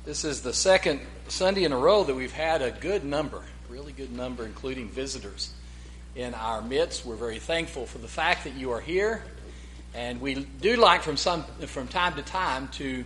This is the second Sunday in a row that we've had a good number, really good number, including visitors in our midst. We're very thankful for the fact that you are here, and we do like from time to time to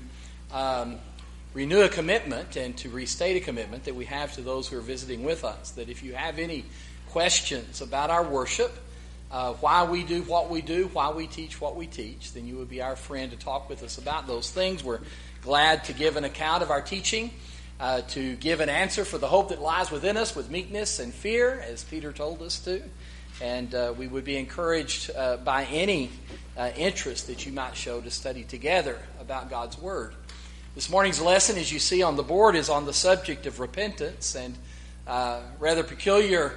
renew a commitment and to restate a commitment that we have to those who are visiting with us, that if you have any questions about our worship, why we do what we do, why we teach what we teach, then you would be our friend to talk with us about those things. We're glad to give an account of our teaching, to give an answer for the hope that lies within us with meekness and fear, as Peter told us to. And we would be encouraged by any interest that you might show to study together about God's Word. This morning's lesson, as you see on the board, is on the subject of repentance, and rather peculiar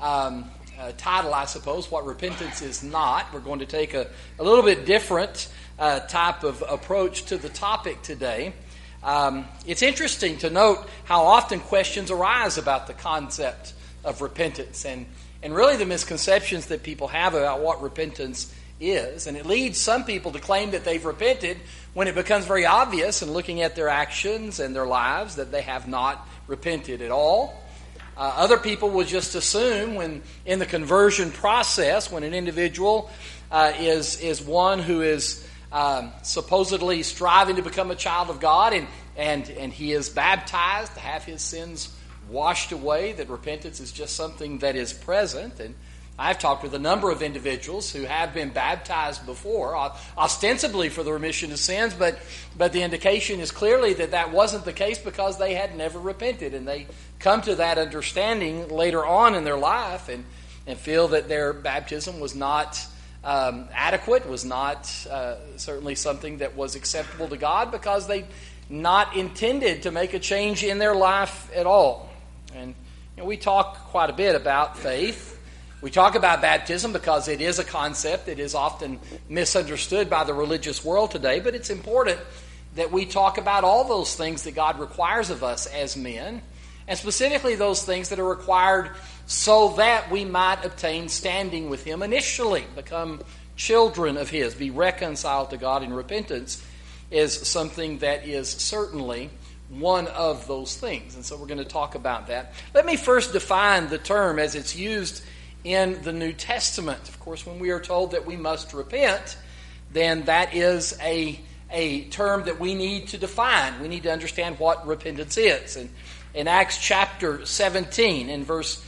title, I suppose, what repentance is not. We're going to take a little bit different type of approach to the topic today. It's interesting to note how often questions arise about the concept of repentance and really the misconceptions that people have about what repentance is. And it leads some people to claim that they've repented when it becomes very obvious in looking at their actions and their lives that they have not repented at all. Other people will just assume when in the conversion process, when an individual is one who is supposedly striving to become a child of God and he is baptized to have his sins washed away, that repentance is just something that is present. And I've talked with a number of individuals who have been baptized before, ostensibly for the remission of sins, but the indication is clearly that wasn't the case because they had never repented, and they come to that understanding later on in their life and feel that their baptism was not adequate, was not certainly something that was acceptable to God because they not intended to make a change in their life at all. And we talk quite a bit about faith. We talk about baptism because it is a concept that is often misunderstood by the religious world today, but it's important that we talk about all those things that God requires of us as men, and specifically those things that are required so that we might obtain standing with Him initially, become children of His, be reconciled to God in repentance is something that is certainly one of those things. And so we're going to talk about that. Let me first define the term as it's used in the New Testament. Of course, when we are told that we must repent, then that is a term that we need to define. We need to understand what repentance is. And in Acts chapter 17, in verse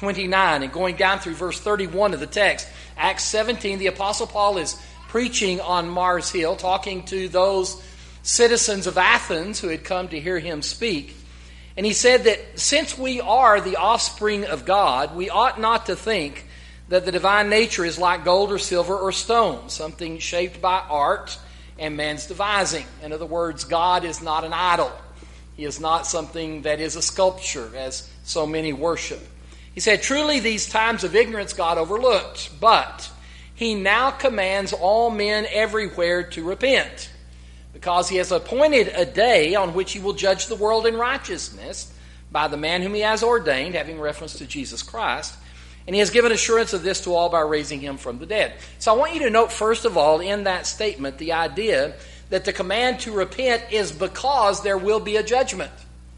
29, and going down through verse 31 of the text, Acts 17, the Apostle Paul is preaching on Mars Hill, talking to those citizens of Athens who had come to hear him speak. And he said that since we are the offspring of God, we ought not to think that the divine nature is like gold or silver or stone, something shaped by art and man's devising. In other words, God is not an idol. He is not something that is a sculpture, as so many worship. He said, truly these times of ignorance God overlooked, but He now commands all men everywhere to repent, because He has appointed a day on which He will judge the world in righteousness by the man whom He has ordained, having reference to Jesus Christ. And He has given assurance of this to all by raising Him from the dead. So I want you to note, first of all, in that statement, the idea that the command to repent is because there will be a judgment.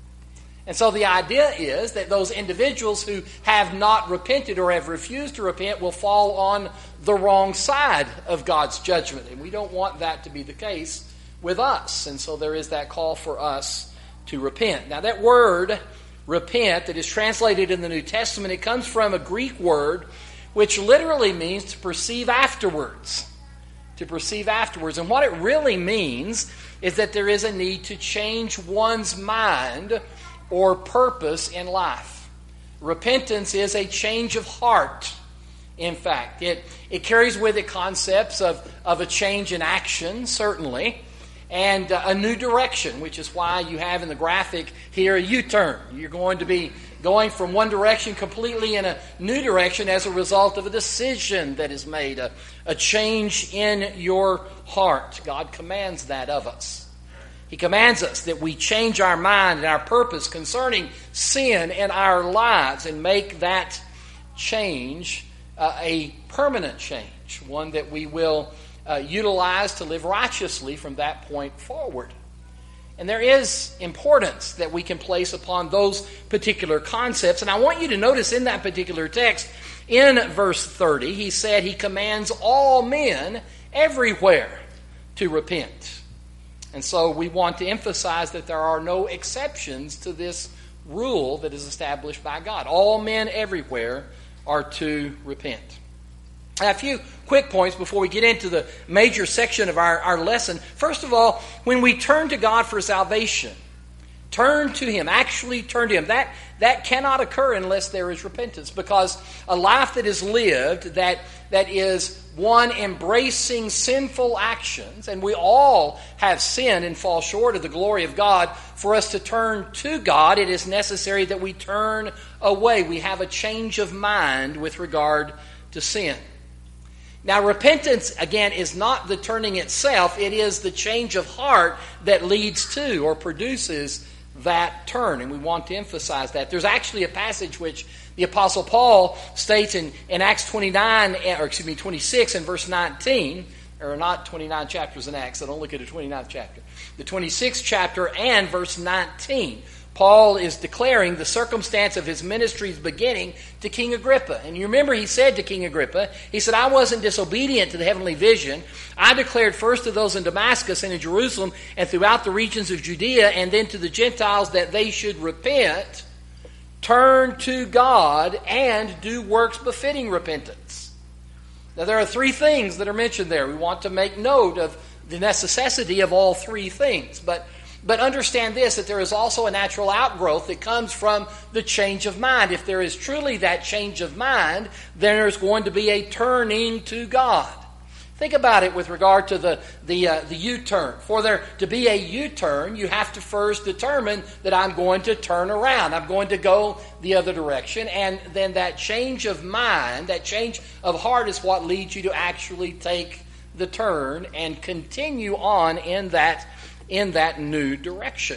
And so the idea is that those individuals who have not repented or have refused to repent will fall on the wrong side of God's judgment. And we don't want that to be the case with us. And so there is that call for us to repent. Now that word, repent, that is translated in the New Testament, it comes from a Greek word which literally means to perceive afterwards. To perceive afterwards. And what it really means is that there is a need to change one's mind or purpose in life. Repentance is a change of heart. In fact, it carries with it concepts of a change in action, certainly, and a new direction, which is why you have in the graphic here a U-turn. You're going to be going from one direction completely in a new direction as a result of a decision that is made, a change in your heart. God commands that of us. He commands us that we change our mind and our purpose concerning sin in our lives and make that change a permanent change, one that we will utilize to live righteously from that point forward. And there is importance that we can place upon those particular concepts. And I want you to notice in that particular text, in verse 30, he said he commands all men everywhere to repent. And so we want to emphasize that there are no exceptions to this rule that is established by God. All men everywhere are to repent. A few quick points before we get into the major section of our lesson. First of all, when we turn to God for salvation, turn to Him, actually turn to Him. That cannot occur unless there is repentance, because a life that is lived that is one embracing sinful actions, and we all have sinned and fall short of the glory of God. For us to turn to God, it is necessary that we turn away. We have a change of mind with regard to sin. Now, repentance, again, is not the turning itself. It is the change of heart that leads to or produces that turn. And we want to emphasize that. There's actually a passage which the Apostle Paul states in Acts 26 and verse 19. There are not 29 chapters in Acts, so don't look at the 29th chapter. The 26th chapter and verse 19. Paul is declaring the circumstance of his ministry's beginning to King Agrippa. And you remember he said to King Agrippa, he said, I wasn't disobedient to the heavenly vision. I declared first to those in Damascus and in Jerusalem and throughout the regions of Judea and then to the Gentiles that they should repent, turn to God, and do works befitting repentance. Now there are three things that are mentioned there. We want to make note of the necessity of all three things. But understand this, that there is also a natural outgrowth that comes from the change of mind. If there is truly that change of mind, then there's going to be a turning to God. Think about it with regard to the U-turn. For there to be a U-turn, you have to first determine that I'm going to turn around. I'm going to go the other direction. And then that change of mind, that change of heart is what leads you to actually take the turn and continue on in that new direction.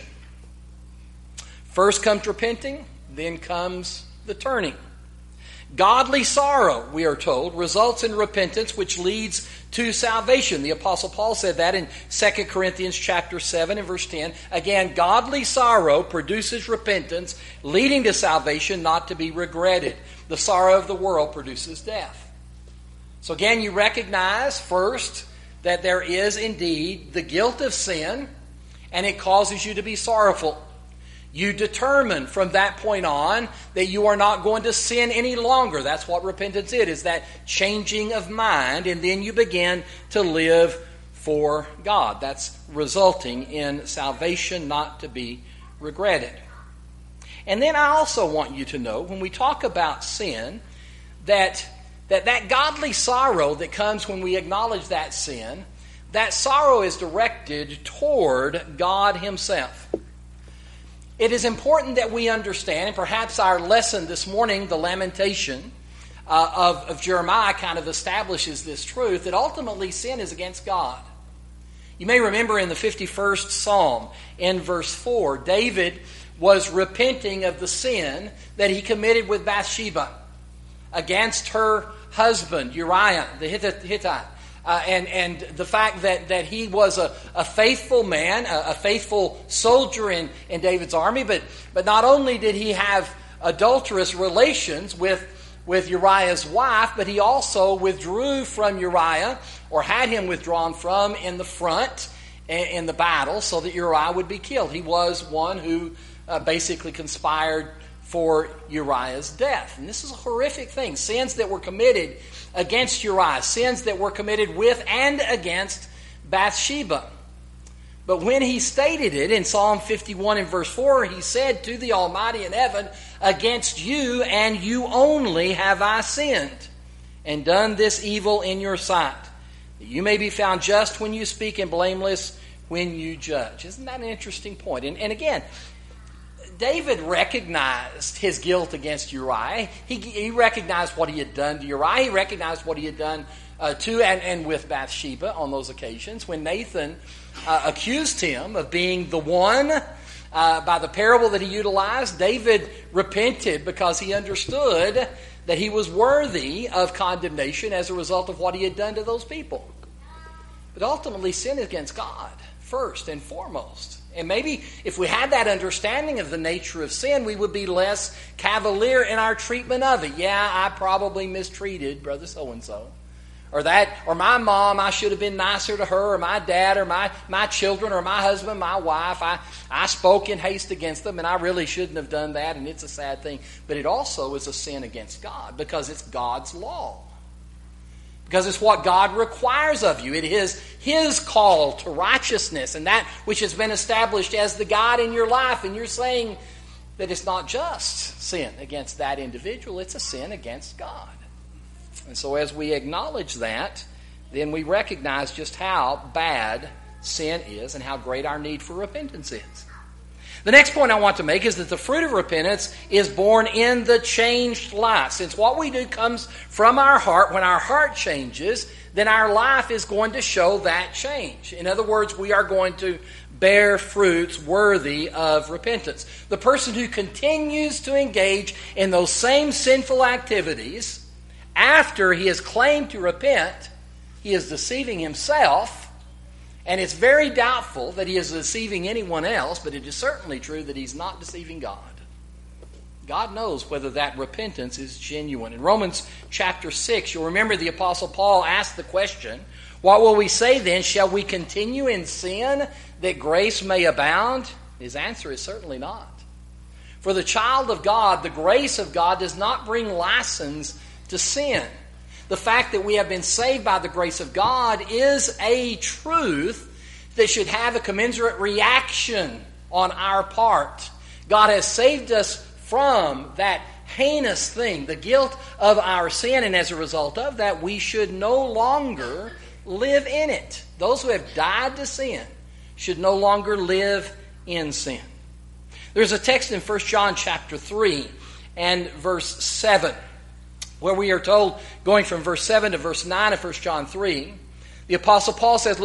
First comes repenting, then comes the turning. Godly sorrow, we are told, results in repentance, which leads to salvation. The Apostle Paul said that in 2 Corinthians chapter 7 and verse 10. Again, godly sorrow produces repentance, leading to salvation, not to be regretted. The sorrow of the world produces death. So again, you recognize first that there is indeed the guilt of sin, and it causes you to be sorrowful. You determine from that point on that you are not going to sin any longer. That's what repentance is that changing of mind, and then you begin to live for God. That's resulting in salvation not to be regretted. And then I also want you to know, when we talk about sin, that godly sorrow that comes when we acknowledge that sin, that sorrow is directed toward God Himself. It is important that we understand, and perhaps our lesson this morning, the lamentation of Jeremiah, kind of establishes this truth, that ultimately sin is against God. You may remember in the 51st Psalm, in verse 4, David was repenting of the sin that he committed with Bathsheba against her husband, Uriah, the Hittite. And the fact that he was a faithful man, a faithful soldier in David's army, but not only did he have adulterous relations with Uriah's wife, but he also withdrew from Uriah, or had him withdrawn from, in the front in the battle, so that Uriah would be killed. He was one who basically conspired for Uriah's death. And this is a horrific thing. Sins that were committed against Uriah, sins that were committed with and against Bathsheba. But when he stated it in Psalm 51 and verse 4, he said to the Almighty in heaven, against you and you only have I sinned, and done this evil in your sight, that you may be found just when you speak and blameless when you judge. Isn't that an interesting point? And again, David recognized his guilt against Uriah. He recognized what he had done to Uriah. He recognized what he had done to and with Bathsheba on those occasions. When Nathan accused him of being the one, by the parable that he utilized, David repented because he understood that he was worthy of condemnation as a result of what he had done to those people. But ultimately, sin is against God, first and foremost. And maybe if we had that understanding of the nature of sin, we would be less cavalier in our treatment of it. Yeah, I probably mistreated brother so-and-so. Or my mom, I should have been nicer to her, or my dad, or my children, or my husband, my wife. I spoke in haste against them, and I really shouldn't have done that, and it's a sad thing. But it also is a sin against God, because it's God's law. Because it's what God requires of you. It is His call to righteousness, and that which has been established as the God in your life, and you're saying that it's not just sin against that individual, it's a sin against God. And so as we acknowledge that, then we recognize just how bad sin is and how great our need for repentance is. The next point I want to make is that the fruit of repentance is born in the changed life. Since what we do comes from our heart, when our heart changes, then our life is going to show that change. In other words, we are going to bear fruits worthy of repentance. The person who continues to engage in those same sinful activities after he has claimed to repent, he is deceiving himself, and it's very doubtful that he is deceiving anyone else, but it is certainly true that he's not deceiving God. God knows whether that repentance is genuine. In Romans chapter 6, you'll remember the Apostle Paul asked the question, "What will we say then? Shall we continue in sin that grace may abound?" His answer is certainly not. For the child of God, the grace of God does not bring license to sin. The fact that we have been saved by the grace of God is a truth that should have a commensurate reaction on our part. God has saved us from that heinous thing, the guilt of our sin, and as a result of that, we should no longer live in it. Those who have died to sin should no longer live in sin. There's a text in 1 John chapter 3 and verse 7. Where we are told, going from verse 7 to verse 9 of 1 John 3, the Apostle Paul says,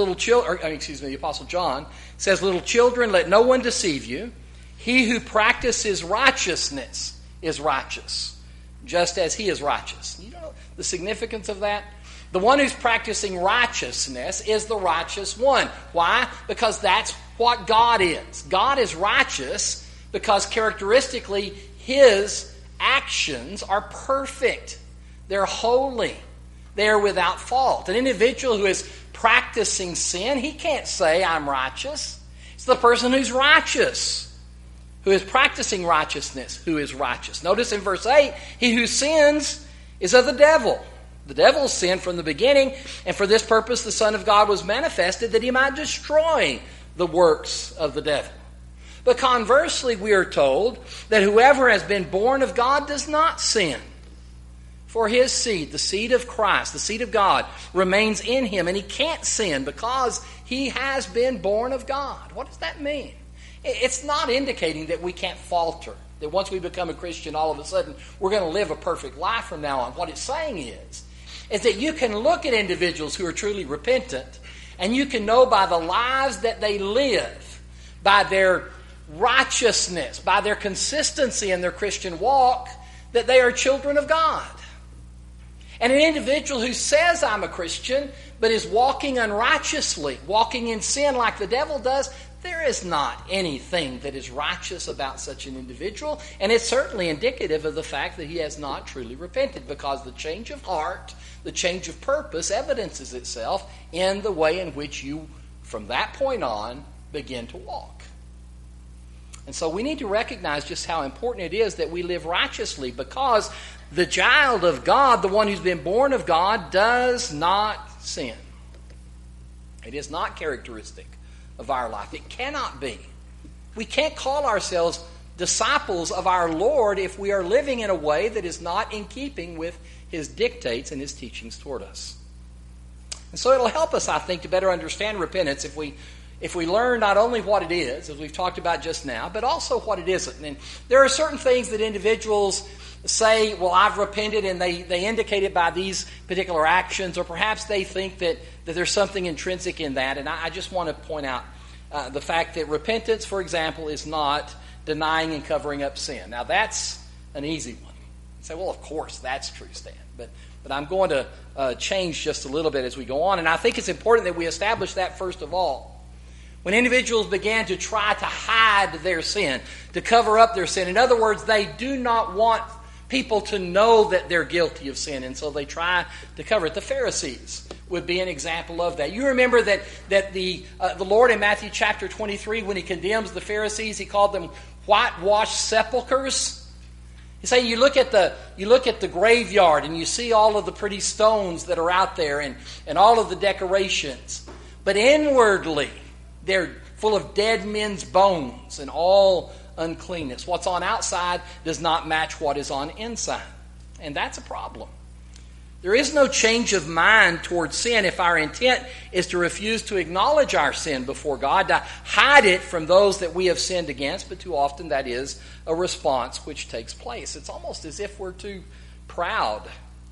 the Apostle John says, "Little children, let no one deceive you. He who practices righteousness is righteous, just as he is righteous." You know the significance of that? The one who's practicing righteousness is the righteous one. Why? Because that's what God is. God is righteous because characteristically His actions are perfect. They're holy. They're without fault. An individual who is practicing sin, he can't say, "I'm righteous." It's the person who's righteous, who is practicing righteousness, who is righteous. Notice in verse 8, he who sins is of the devil. The devil sinned from the beginning, and for this purpose the Son of God was manifested, that he might destroy the works of the devil. But conversely, we are told that whoever has been born of God does not sin. For his seed, the seed of Christ, the seed of God, remains in him, and he can't sin because he has been born of God. What does that mean? It's not indicating that we can't falter, that once we become a Christian, all of a sudden we're going to live a perfect life from now on. What it's saying is that you can look at individuals who are truly repentant, and you can know by the lives that they live, by their righteousness, by their consistency in their Christian walk, that they are children of God. And an individual who says, "I'm a Christian," but is walking unrighteously, walking in sin like the devil does, there is not anything that is righteous about such an individual. And it's certainly indicative of the fact that he has not truly repented, because the change of heart, the change of purpose evidences itself in the way in which you, from that point on, begin to walk. And so we need to recognize just how important it is that we live righteously, because the child of God, the one who's been born of God, does not sin. It is not characteristic of our life. It cannot be. We can't call ourselves disciples of our Lord if we are living in a way that is not in keeping with His dictates and His teachings toward us. And so it'll help us, I think, to better understand repentance if we learn not only what it is, as we've talked about just now, but also what it isn't. And there are certain things that individuals say, "Well, I've repented," and they indicate it by these particular actions, or perhaps they think that there's something intrinsic in that. And I just want to point out the fact that repentance, for example, is not denying and covering up sin. Now, that's an easy one. You say, "Well, of course, that's true, Stan." But I'm going to change just a little bit as we go on. And I think it's important that we establish that first of all. When individuals began to try to hide their sin, to cover up their sin. In other words, they do not want people to know that they're guilty of sin, and so they try to cover it. The Pharisees would be an example of that. You remember that the Lord in Matthew chapter 23, when he condemns the Pharisees, he called them whitewashed sepulchres. You say you look at the graveyard and you see all of the pretty stones that are out there and all of the decorations, but inwardly they're full of dead men's bones and all uncleanness. What's on outside does not match what is on inside. And that's a problem. There is no change of mind towards sin if our intent is to refuse to acknowledge our sin before God, to hide it from those that we have sinned against, but too often that is a response which takes place. It's almost as if we're too proud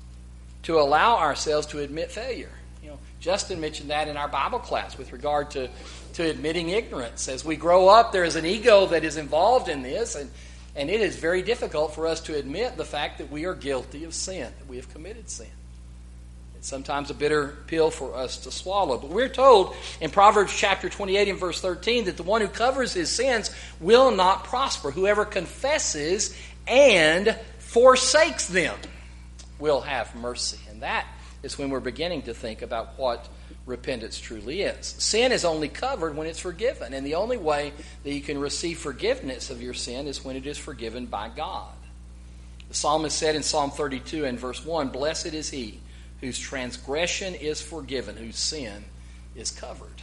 to allow ourselves to admit failure. Justin mentioned that in our Bible class with regard to admitting ignorance. As we grow up, there is an ego that is involved in this, and it is very difficult for us to admit the fact that we are guilty of sin, that we have committed sin. It's sometimes a bitter pill for us to swallow. But we're told in Proverbs chapter 28 and verse 13 that the one who covers his sins will not prosper. Whoever confesses and forsakes them will have mercy. And that is when we're beginning to think about what repentance truly is. Sin is only covered when it's forgiven, and the only way that you can receive forgiveness of your sin is when it is forgiven by God. The psalmist said in Psalm 32 and verse 1, "Blessed is he whose transgression is forgiven, whose sin is covered."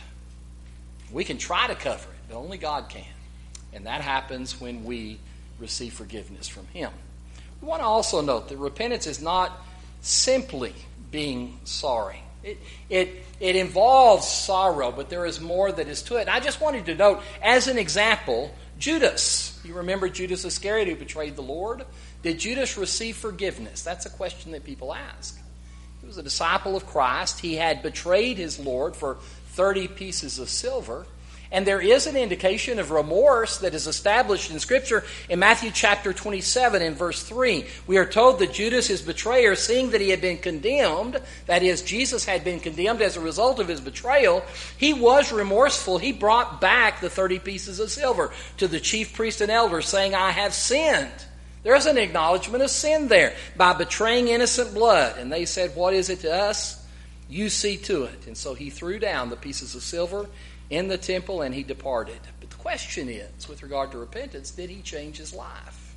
We can try to cover it, but only God can. And that happens when we receive forgiveness from him. We want to also note that repentance is not simply being sorry. It involves sorrow, but there is more that is to it. And I just wanted to note, as an example, Judas. You remember Judas Iscariot who betrayed the Lord? Did Judas receive forgiveness? That's a question that people ask. He was a disciple of Christ. He had betrayed his Lord for 30 pieces of silver. And there is an indication of remorse that is established in Scripture in Matthew chapter 27 and verse 3. We are told that Judas, his betrayer, seeing that he had been condemned, that is, Jesus had been condemned as a result of his betrayal, he was remorseful. He brought back the 30 pieces of silver to the chief priest and elders, saying, "I have sinned." There's an acknowledgement of sin there by betraying innocent blood. And they said, "What is it to us? You see to it." And so he threw down the pieces of silver in the temple and he departed. But the question is, with regard to repentance, did he change his life?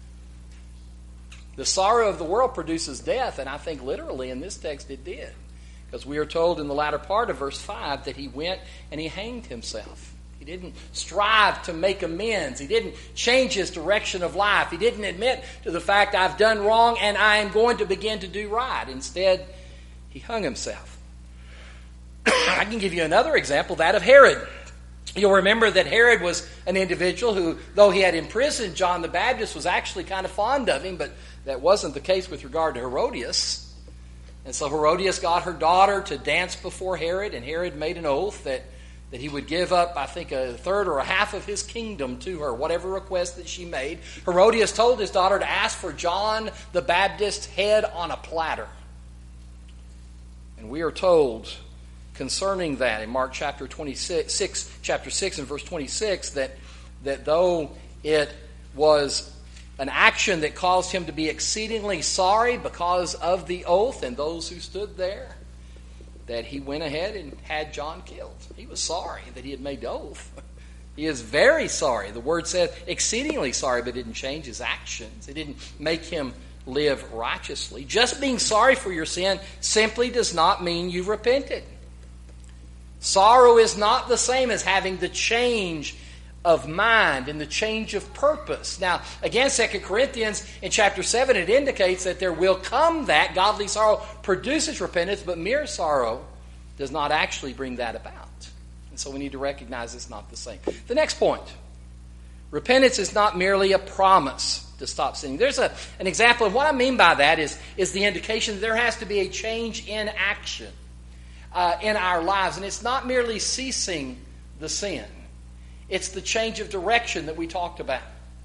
The sorrow of the world produces death, and I think literally in this text it did. Because we are told in the latter part of verse 5 that he went and he hanged himself. He didn't strive to make amends. He didn't change his direction of life. He didn't admit to the fact, "I've done wrong and I am going to begin to do right." Instead, he hung himself. I can give you another example, that of Herod. You'll remember that Herod was an individual who, though he had imprisoned John the Baptist, was actually kind of fond of him, but that wasn't the case with regard to Herodias. And so Herodias got her daughter to dance before Herod, and Herod made an oath that he would give up, I think, a third or a half of his kingdom to her, whatever request that she made. Herodias told his daughter to ask for John the Baptist's head on a platter. And we are told concerning that in Mark chapter 6 and verse 26, that though it was an action that caused him to be exceedingly sorry because of the oath and those who stood there, that he went ahead and had John killed. He was sorry that he had made the oath. He is very sorry. The word said exceedingly sorry, but it didn't change his actions. It didn't make him live righteously. Just being sorry for your sin simply does not mean you've repented. Sorrow is not the same as having the change of mind and the change of purpose. Now, again, 2 Corinthians in chapter 7, it indicates that there will come that. Godly sorrow produces repentance, but mere sorrow does not actually bring that about. And so we need to recognize it's not the same. The next point. Repentance is not merely a promise to stop sinning. There's an example, and what I mean by that is the indication that there has to be a change in action in our lives. And it's not merely ceasing the sin. It's the change of direction that we talked about.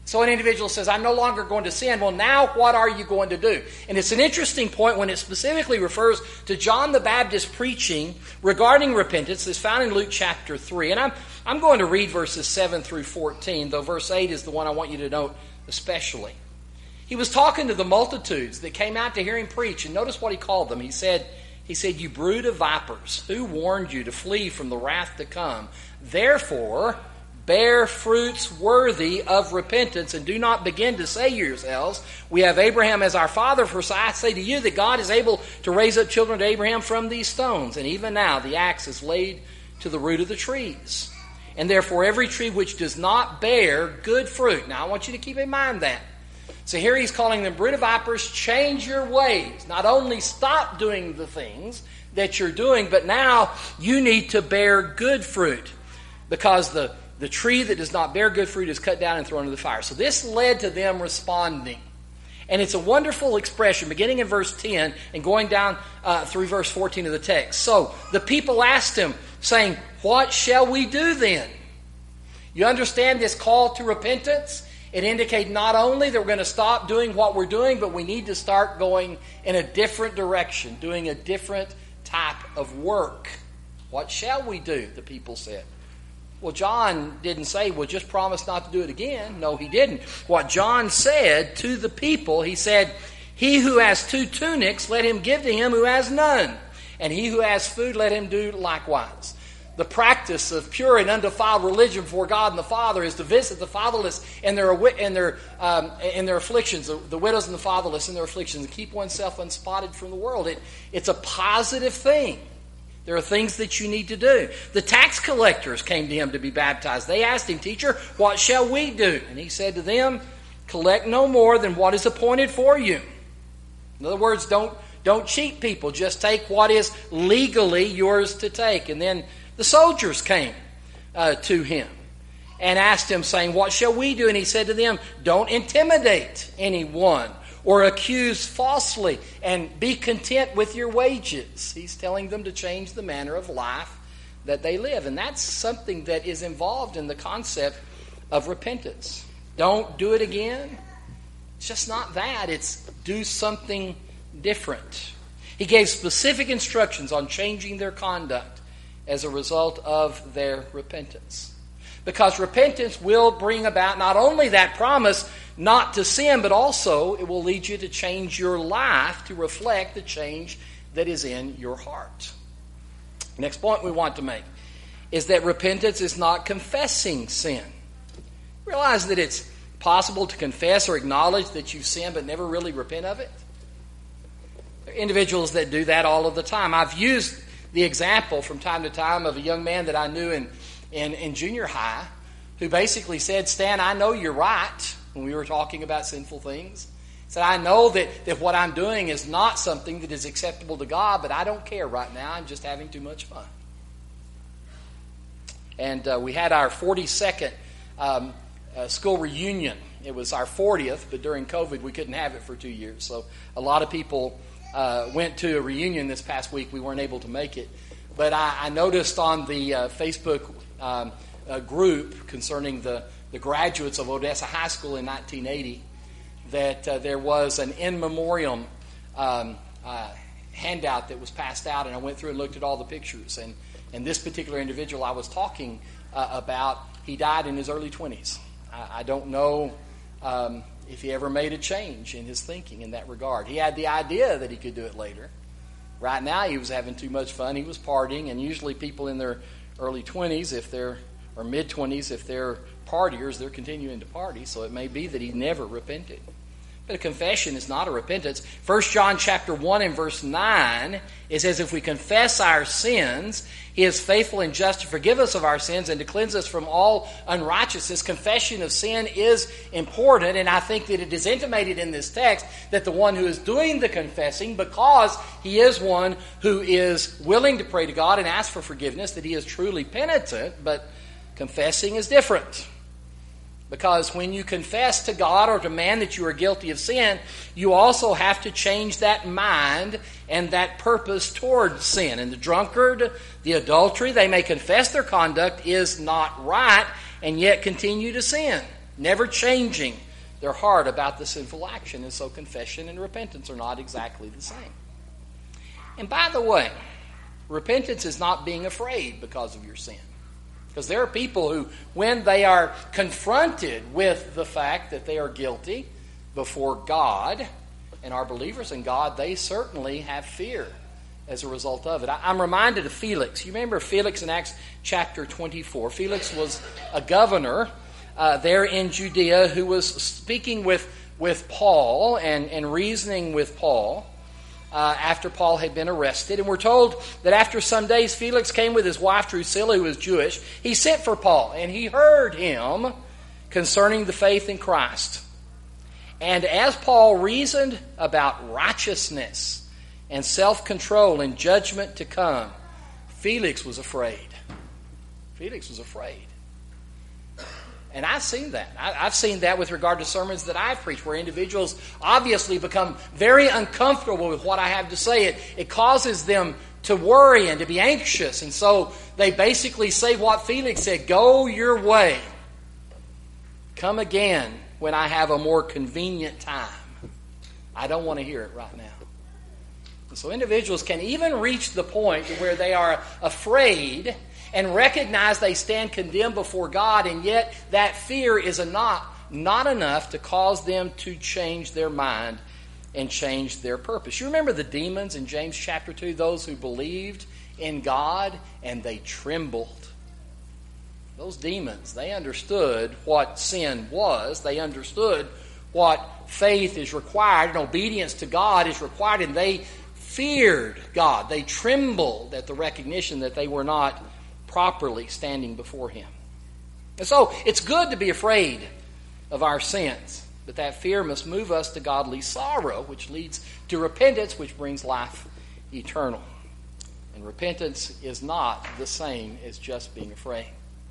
So an individual says, I'm no longer going to sin. Well, now what are you going to do? And it's an interesting point when it specifically refers to John the Baptist preaching regarding repentance. It's found in Luke chapter 3. And I'm going to read verses 7 through 14, though verse 8 is the one I want you to note especially. He was talking to the multitudes that came out to hear him preach. And notice what he called them. He said, you brood of vipers, who warned you to flee from the wrath to come? Therefore, bear fruits worthy of repentance, and do not begin to say to yourselves, we have Abraham as our father, for I say to you that God is able to raise up children to Abraham from these stones. And even now the axe is laid to the root of the trees. And therefore every tree which does not bear good fruit. Now I want you to keep in mind that. So here he's calling them brood of vipers, change your ways. Not only stop doing the things that you're doing, but now you need to bear good fruit. Because the tree that does not bear good fruit is cut down and thrown into the fire. So this led to them responding. And it's a wonderful expression, beginning in verse 10 and going down through verse 14 of the text. So the people asked him, saying, what shall we do then? You understand this call to repentance? It indicates not only that we're going to stop doing what we're doing, but we need to start going in a different direction, doing a different type of work. What shall we do? The people said. Well, John didn't say, well, just promise not to do it again. No, he didn't. What John said to the people, he said, he who has 2 tunics, let him give to him who has none. And he who has food, let him do likewise. The practice of pure and undefiled religion before God and the Father is to visit the fatherless in their afflictions, the widows and the fatherless in their afflictions, and keep oneself unspotted from the world. It's a positive thing. There are things that you need to do. The tax collectors came to him to be baptized. They asked him, teacher, what shall we do? And he said to them, collect no more than what is appointed for you. In other words, don't cheat people. Just take what is legally yours to take. And then the soldiers came to him and asked him, saying, what shall we do? And he said to them, don't intimidate anyone or accuse falsely, and be content with your wages. He's telling them to change the manner of life that they live. And that's something that is involved in the concept of repentance. Don't do it again. It's just not that. It's do something different. He gave specific instructions on changing their conduct as a result of their repentance. Because repentance will bring about not only that promise not to sin, but also it will lead you to change your life to reflect the change that is in your heart. Next point we want to make is that repentance is not confessing sin. Realize that it's possible to confess or acknowledge that you've sinned but never really repent of it. There are individuals that do that all of the time. I've used the example from time to time of a young man that I knew in junior high who basically said, Stan, I know you're right, when we were talking about sinful things. He said, I know that what I'm doing is not something that is acceptable to God, but I don't care right now. I'm just having too much fun. And we had our 42nd school reunion. It was our 40th, but during COVID we couldn't have it for 2 years. So a lot of people went to a reunion this past week. We weren't able to make it. But I noticed on the Facebook group concerning the graduates of Odessa High School in 1980 that there was an in memoriam handout that was passed out, and I went through and looked at all the pictures. And this particular individual I was talking about, he died in his early 20s. I don't know if he ever made a change in his thinking in that regard. He had the idea that he could do it later. Right now he was having too much fun. He was partying, and usually people in their early 20s, or mid-20s, if they're partiers, they're continuing to party, so it may be that he never repented. But a confession is not a repentance. 1 John chapter 1 and verse 9, it says, if we confess our sins, He is faithful and just to forgive us of our sins and to cleanse us from all unrighteousness. Confession of sin is important, and I think that it is intimated in this text that the one who is doing the confessing, because he is one who is willing to pray to God and ask for forgiveness, that he is truly penitent, but confessing is different. Because when you confess to God or to man that you are guilty of sin, you also have to change that mind and that purpose toward sin. And the drunkard, the adultery, they may confess their conduct is not right and yet continue to sin. never changing their heart about the sinful action. And so confession and repentance are not exactly the same. And by the way, repentance is not being afraid because of your sin. Because there are people who, when they are confronted with the fact that they are guilty before God and are believers in God, they certainly have fear as a result of it. I'm reminded of Felix. You remember Felix in Acts chapter 24. Felix was a governor there in Judea who was speaking with Paul and reasoning with Paul after Paul had been arrested. And we're told that after some days, Felix came with his wife Drusilla, who was Jewish. He sent for Paul, and he heard him concerning the faith in Christ. And as Paul reasoned about righteousness and self-control and judgment to come, Felix was afraid. Felix was afraid. And I've seen that. I've seen that with regard to sermons that I've preached, where individuals obviously become very uncomfortable with what I have to say. It causes them to worry and to be anxious. And so they basically say what Felix said, "Go your way. Come again when I have a more convenient time. I don't want to hear it right now." And so individuals can even reach the point where they are afraid and recognize they stand condemned before God, and yet that fear is not enough to cause them to change their mind and change their purpose. You remember the demons in James chapter 2, those who believed in God and they trembled. Those demons, they understood what sin was. They understood what faith is required and obedience to God is required, and they feared God. They trembled at the recognition that they were not properly standing before Him. And so it's good to be afraid of our sins, but that fear must move us to godly sorrow, which leads to repentance, which brings life eternal. And repentance is not the same as just being afraid.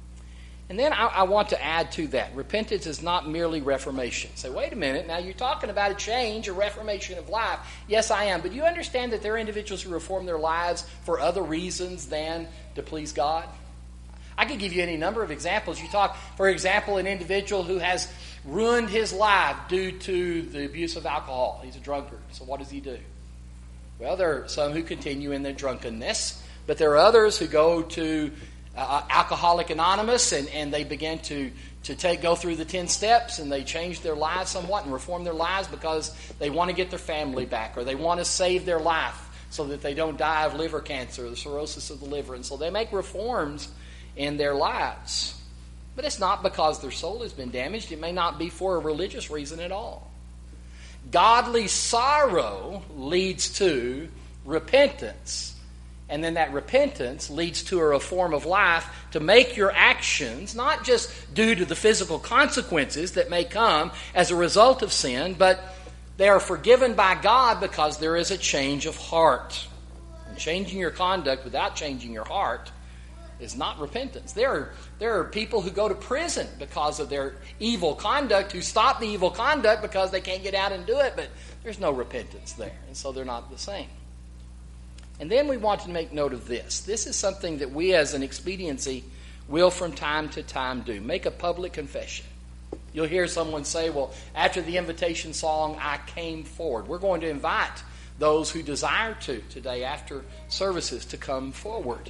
And then I want to add to that, repentance is not merely reformation. Say, wait a minute, now you're talking about a change, a reformation of life. Yes, I am. But you understand that there are individuals who reform their lives for other reasons than to please God? I could give you any number of examples. You talk, for example, an individual who has ruined his life due to the abuse of alcohol. He's a drunkard. So what does he do? Well, there are some who continue in their drunkenness, but there are others who go to Alcoholics Anonymous, and they begin to go through the 10 steps, and they change their lives somewhat and reform their lives because they want to get their family back, or they want to save their life so that they don't die of liver cancer or the cirrhosis of the liver. And so they make reforms in their lives. But it's not because their soul has been damaged. It may not be for a religious reason at all. Godly sorrow leads to repentance. And then that repentance leads to a reform of life to make your actions, not just due to the physical consequences that may come as a result of sin, but they are forgiven by God because there is a change of heart. And changing your conduct without changing your heart is not repentance. There are people who go to prison because of their evil conduct, who stop the evil conduct because they can't get out and do it, but there's no repentance there, and so they're not the same. And then we want to make note of this. This is something that we as an expediency will from time to time do. Make a public confession. You'll hear someone say, well, after the invitation song, I came forward. We're going to invite those who desire to today after services to come forward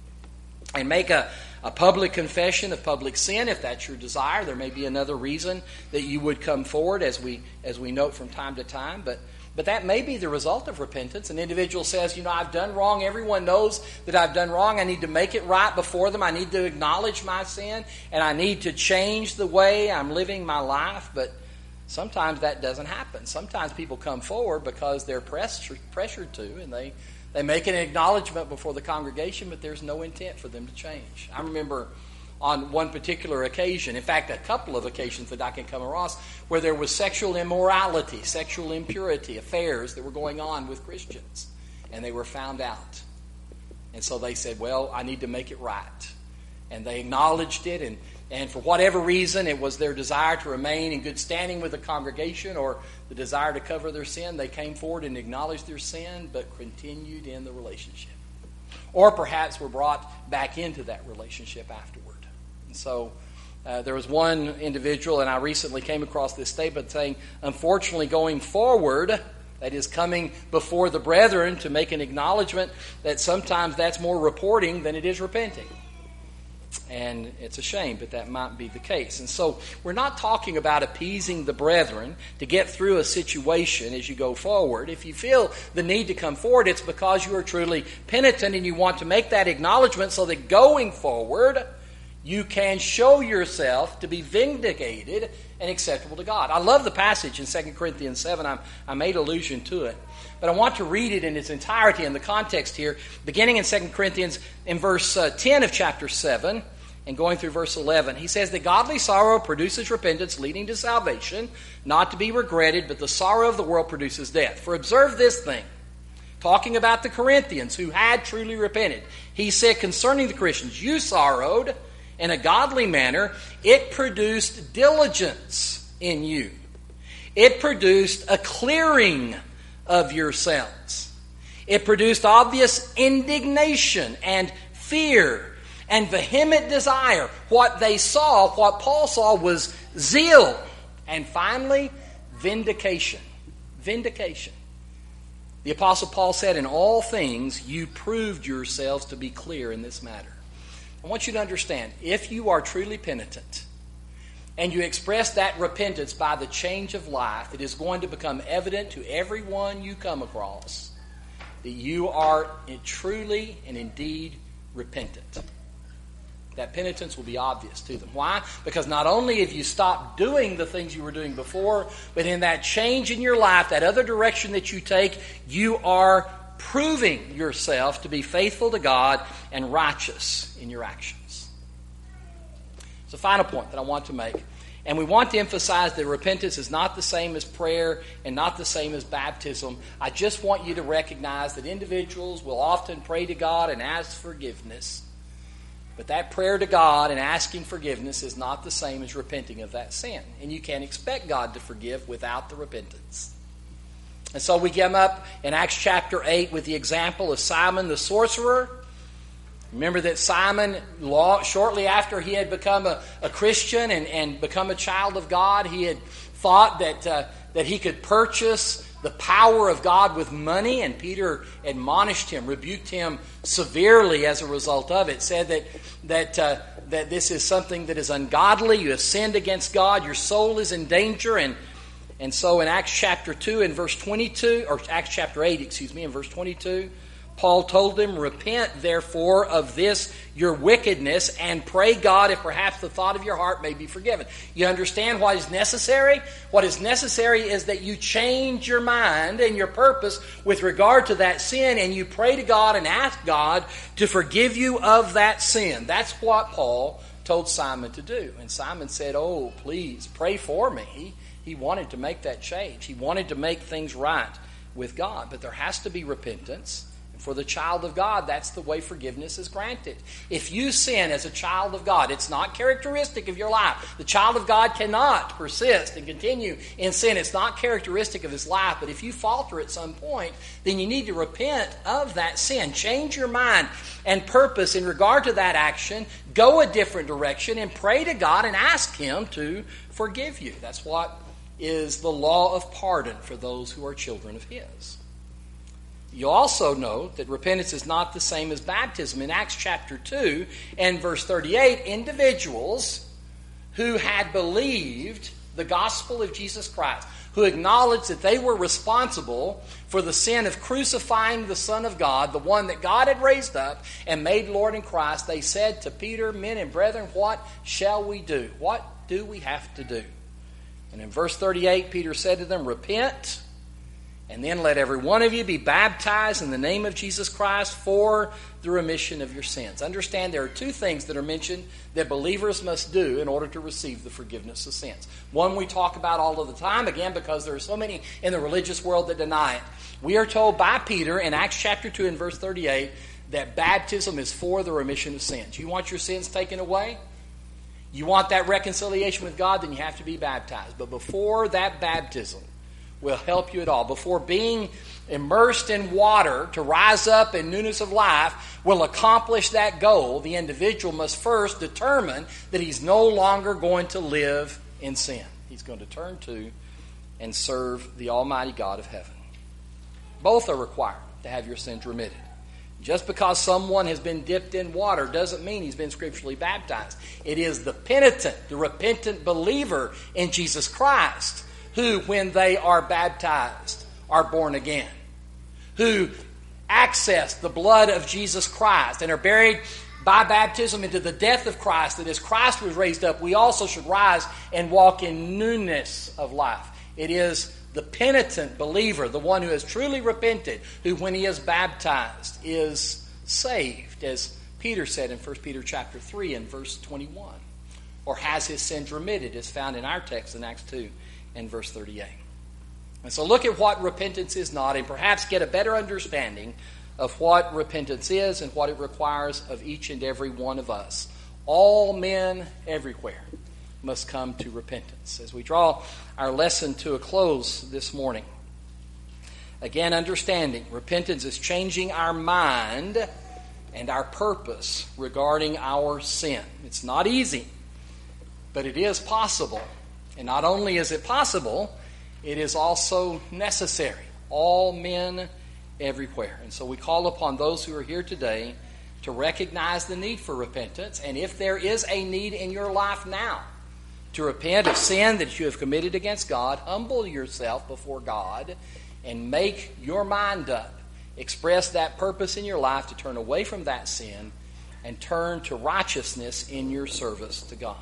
and make a public confession of public sin if that's your desire. There may be another reason that you would come forward as we note from time to time, but that may be the result of repentance. An individual says, I've done wrong. Everyone knows that I've done wrong. I need to make it right before them. I need to acknowledge my sin, and I need to change the way I'm living my life. But sometimes that doesn't happen. Sometimes people come forward because they're pressured to, and they make an acknowledgement before the congregation, but there's no intent for them to change. I remember on one particular occasion, in fact, a couple of occasions that I can come across, where there was sexual immorality, sexual impurity, affairs that were going on with Christians, and they were found out. And so they said, well, I need to make it right. And they acknowledged it, and for whatever reason, it was their desire to remain in good standing with the congregation or the desire to cover their sin. They came forward and acknowledged their sin, but continued in the relationship. Or perhaps were brought back into that relationship afterward. And so There was one individual, and I recently came across this statement saying, unfortunately, going forward, that is coming before the brethren to make an acknowledgement, that sometimes that's more reporting than it is repenting. And it's a shame, but that might be the case. And so we're not talking about appeasing the brethren to get through a situation as you go forward. If you feel the need to come forward, it's because you are truly penitent and you want to make that acknowledgement so that going forward, you can show yourself to be vindicated and acceptable to God. I love the passage in 2 Corinthians 7. I made allusion to it. But I want to read it in its entirety in the context here, beginning in 2 Corinthians in verse 10 of chapter 7 and going through verse 11. He says, that godly sorrow produces repentance leading to salvation, not to be regretted, but the sorrow of the world produces death. For observe this thing, talking about the Corinthians who had truly repented. He said concerning the Christians, you sorrowed in a godly manner. It produced diligence in you. It produced a clearing of yourselves. It produced obvious indignation and fear and vehement desire. What they saw, what Paul saw, was zeal. And finally, vindication. Vindication. The Apostle Paul said, in all things you proved yourselves to be clear in this matter. I want you to understand, if you are truly penitent and you express that repentance by the change of life, it is going to become evident to everyone you come across that you are truly and indeed repentant. That penitence will be obvious to them. Why? Because not only have you stopped doing the things you were doing before, but in that change in your life, that other direction that you take, you are proving yourself to be faithful to God and righteous in your actions. It's a final point that I want to make. And we want to emphasize that repentance is not the same as prayer and not the same as baptism. I just want you to recognize that individuals will often pray to God and ask forgiveness. But that prayer to God and asking forgiveness is not the same as repenting of that sin. And you can't expect God to forgive without the repentance. And so we come up in Acts chapter 8 with the example of Simon the sorcerer. Remember that Simon, shortly after he had become a Christian and become a child of God, he had thought that he could purchase the power of God with money, and Peter admonished him, rebuked him severely as a result of it. Said that this is something that is ungodly. You have sinned against God. Your soul is in danger. And so in Acts chapter 2 and verse 22, or Acts chapter 8, in verse 22, Paul told them, repent therefore of this your wickedness and pray God if perhaps the thought of your heart may be forgiven. You understand what is necessary? What is necessary is that you change your mind and your purpose with regard to that sin, and you pray to God and ask God to forgive you of that sin. That's what Paul told Simon to do. And Simon said, oh, please pray for me. He wanted to make that change. He wanted to make things right with God. But there has to be repentance. And for the child of God, that's the way forgiveness is granted. If you sin as a child of God, it's not characteristic of your life. The child of God cannot persist and continue in sin. It's not characteristic of his life. But if you falter at some point, then you need to repent of that sin. Change your mind and purpose in regard to that action. Go a different direction and pray to God and ask Him to forgive you. That's what is the law of pardon for those who are children of His. You also note that repentance is not the same as baptism. In Acts chapter 2 and verse 38, individuals who had believed the gospel of Jesus Christ, who acknowledged that they were responsible for the sin of crucifying the Son of God, the one that God had raised up and made Lord in Christ, they said to Peter, men and brethren, what shall we do? What do we have to do? And in verse 38, Peter said to them, repent, and then let every one of you be baptized in the name of Jesus Christ for the remission of your sins. Understand there are two things that are mentioned that believers must do in order to receive the forgiveness of sins. One we talk about all of the time, again, because there are so many in the religious world that deny it. We are told by Peter in Acts chapter 2 and verse 38 that baptism is for the remission of sins. You want your sins taken away? You want that reconciliation with God, then you have to be baptized. But before that baptism, will help you at all. Before being immersed in water to rise up in newness of life will accomplish that goal, the individual must first determine that he's no longer going to live in sin. He's going to turn to and serve the Almighty God of heaven. Both are required to have your sins remitted. Just because someone has been dipped in water doesn't mean he's been scripturally baptized. It is the penitent, the repentant believer in Jesus Christ who, when they are baptized, are born again, who access the blood of Jesus Christ and are buried by baptism into the death of Christ, that as Christ was raised up, we also should rise and walk in newness of life. It is the penitent believer, the one who has truly repented, who when he is baptized is saved, as Peter said in 1 Peter chapter 3 and verse 21, or has his sins remitted, as found in our text in Acts 2 and verse 38. And so look at what repentance is not, and perhaps get a better understanding of what repentance is and what it requires of each and every one of us. All men everywhere must come to repentance. As we draw our lesson to a close this morning, again, understanding repentance is changing our mind and our purpose regarding our sin. It's not easy, but it is possible. And not only is it possible, it is also necessary. All men everywhere. And so we call upon those who are here today to recognize the need for repentance. And if there is a need in your life now to repent of sin that you have committed against God, humble yourself before God and make your mind up. Express that purpose in your life to turn away from that sin and turn to righteousness in your service to God.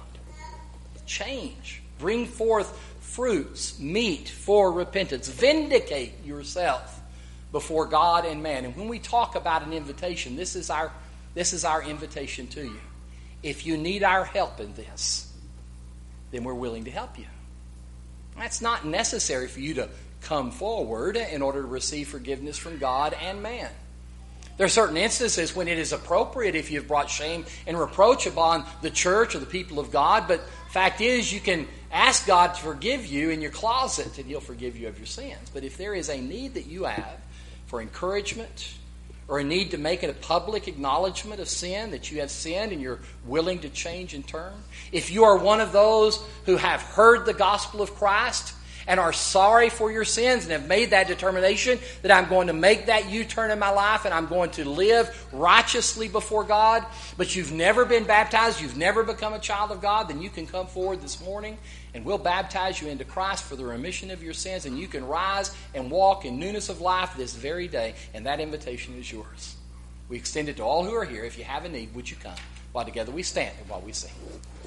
Change. Bring forth fruits, meet for repentance. Vindicate yourself before God and man. And when we talk about an invitation, this is our invitation to you. If you need our help in this, then we're willing to help you. That's not necessary for you to come forward in order to receive forgiveness from God and man. There are certain instances when it is appropriate if you've brought shame and reproach upon the church or the people of God, but fact is you can ask God to forgive you in your closet and He'll forgive you of your sins. But if there is a need that you have for encouragement or a need to make a public acknowledgement of sin, that you have sinned and you're willing to change and turn, if you are one of those who have heard the gospel of Christ and are sorry for your sins and have made that determination that I'm going to make that U-turn in my life and I'm going to live righteously before God, but you've never been baptized, you've never become a child of God, then you can come forward this morning and we'll baptize you into Christ for the remission of your sins, and you can rise and walk in newness of life this very day, and that invitation is yours. We extend it to all who are here. If you have a need, would you come? While together we stand and while we sing.